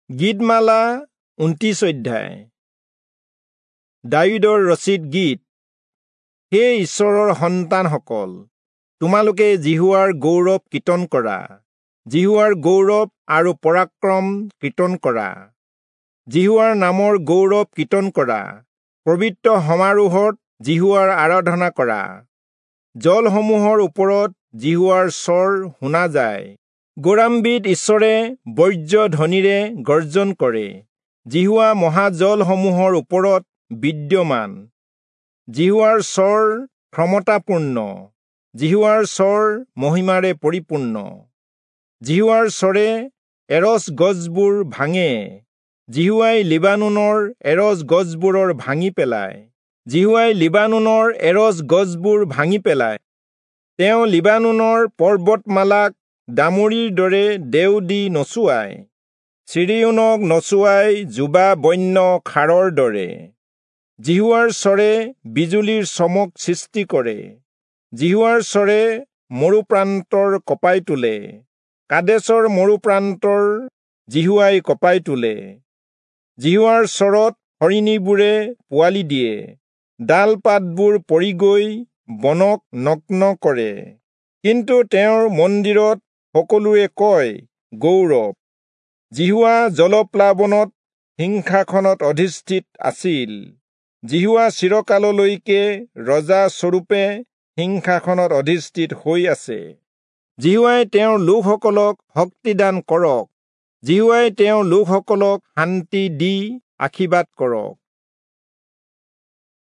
গীতমালা 29 অধ্যায়। দাৱীদৰ ৰচিত গীত। হে ঈশ্বৰৰ সন্তানসকল, তোমালোকে জিহুৱাৰ গৌৰৱ কীৰ্তন কৰা, জিহুৱাৰ গৌৰৱ আৰু পৰাক্ৰম কীৰ্তন কৰা। জিহুৱাৰ নামৰ গৌৰৱ কীৰ্তন কৰা, পবিত্ৰ সমাৰোহত জিহুৱাৰ আৰাধনা কৰা। জলসমূহৰ ওপৰত জিহুৱাৰ স্বৰ শুনা যায়। গৌৰৱান্বিত ঈশ্বৰে বজ্ৰ ধ্বনিৰে গৰ্জন কৰে। জিহুৱা মহাজলসমূহৰ ওপৰত বিদ্যমান। জিহুৱাৰ স্বৰ ক্ষমতাপূৰ্ণ, জিহুৱাৰ স্বৰ মহিমাৰে পৰিপূৰ্ণ। জিহুৱাৰ স্বৰে এৰছ গছবোৰ ভাঙে। জিহুৱাই লিবানোনৰ এৰছ গছবোৰৰ ভাঙি পেলায়। জিহুৱাই লিবানোনৰ এৰছ গছবোৰ ভাঙি পেলায়। তেওঁ লিবানোনৰ পৰ্বতমালাক ডামুৰীৰ দৰে দেও দি নচুৱায়। চিৰিয়নক নচুৱাই যুৱা বন্য খাৰৰ দৰে। জিহুৱাৰ স্বৰে বিজুলীৰ চমক সৃষ্টি কৰে। জিহুৱাৰ স্বৰে মৰুপ্ৰান্তৰ কঁপাই তোলে। কাদেশৰ মৰুপ্ৰান্তৰ জিহুৱাই কঁপাই তোলে। জিহুৱাৰ স্বৰত হৰিণীবোৰে পোৱালি দিয়ে। ডাল পাতবোৰ পৰি গৈ বনক নগ্ন কৰে। কিন্তু তেওঁৰ মন্দিৰত সকলোৱে কয়, গৌৰৱ। জিহুৱা জলপ্লাৱনত সিংহাসনত অধিষ্ঠিত আছিল। জিহুৱা চিৰকাললৈকে ৰজা স্বৰূপে সিংহাসনত অধিষ্ঠিত হৈ আছে। জিহুৱাই তেওঁৰ লোকসকলক শক্তিদান কৰক। জিহুৱাই তেওঁৰ লোকসকলক শান্তি দি আশীৰ্বাদ কৰক।